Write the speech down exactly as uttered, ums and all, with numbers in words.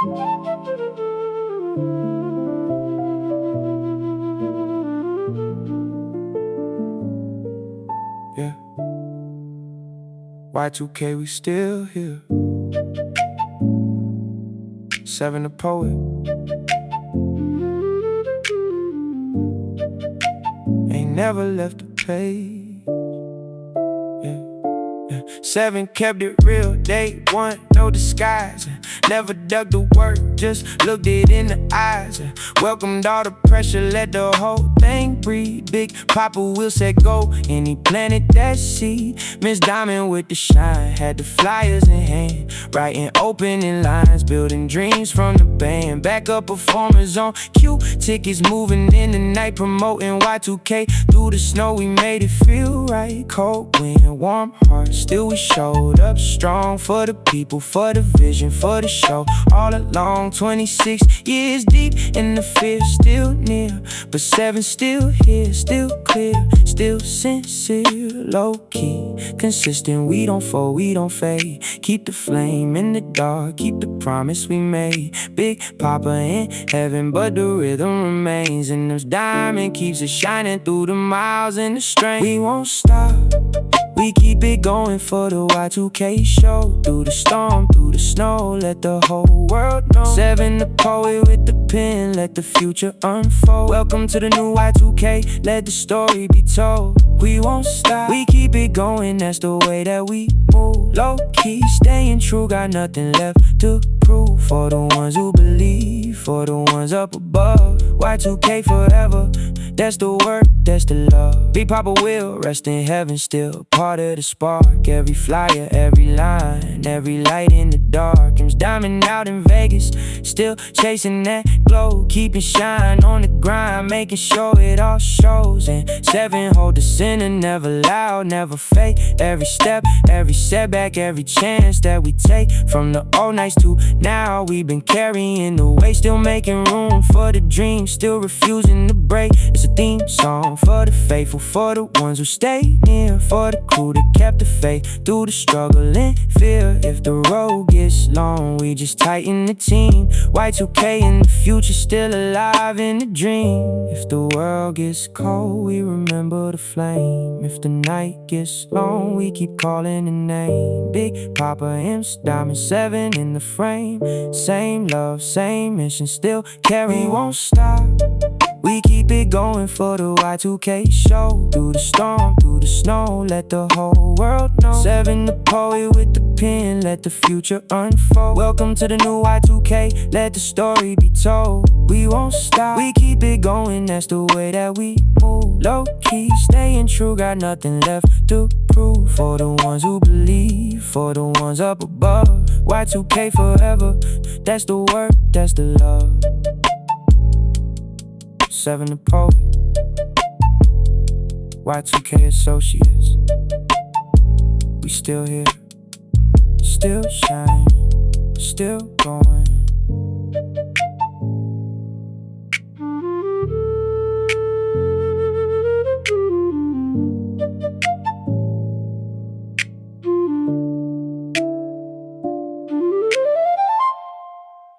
Yeah. Y two K, we still here. Seven the poet. Ain't never left the page. Yeah. Yeah. Seven kept it real, day one, no disguise. Never dug the work, just looked it in the eyes. Welcomed all the pressure, let the whole thing breathe. Big Papa will set go, and he planted that seed. Miss Diamond with the shine, had the flyers in hand, writing opening lines, building dreams from the band. Backup performers on cue, tickets moving in the night, promoting Y two K. Through the snow we made it feel right. Cold wind, warm heart, still we showed up strong. For the people, for the vision, for the show. All along, twenty-six years deep, and the fear still near, but seven still here, still clear, still sincere. Low-key, consistent, we don't fall, we don't fade. Keep the flame in the dark, keep the promise we made. Big Papa in heaven, but the rhythm remains, and this diamond keeps it shining through the miles and the strain. We won't stop, we keep it going for the Y two K show. Through the storm, through the snow, let the whole world know. Seven the poet with the pen, let the future unfold. Welcome to the new Y two K, let the story be told. We won't stop, we keep it going, that's the way that we move. Low-key, staying true, got nothing left to prove. For the ones who believe, for the ones up above. Y two K forever, that's the work, that's the love. Big Papa will rest in heaven still, part of the spark. Every flyer, every line, every light in the dark. Miss Diamond out in Vegas, still chasing that glow. Keeping shine on the grind, making sure it all shows. And seven hold the center, never loud, never fake. Every step, every setback, every chance that we take. From the old nights to now, we've been carrying the weight. Still making room for the dream, still refusing to break. It's a theme song for the faithful, for the ones who stay near, for the crew that kept the faith through the struggle and fear. If the road gets long, we just tighten the team. Y two K in the future, still alive in the dream. If the world gets cold, we remember the flame. If the night gets long, we keep calling the name. Big Papa M's Diamond, seven in the frame. Same love, same mission, still carry, won't stop. We keep it going for the Y two K show. Through the storm, through the snow, let the whole world know. Seven the poet with the pen, let the future unfold. Welcome to the new Y two K, let the story be told. We won't stop, we keep it going, that's the way that we move. Low-key, staying true, got nothing left to prove. For the ones who believe, for the ones up above. Y two K forever, that's the work, that's the love. Seven the poet, Y two K associates. We still here, still shining, still going.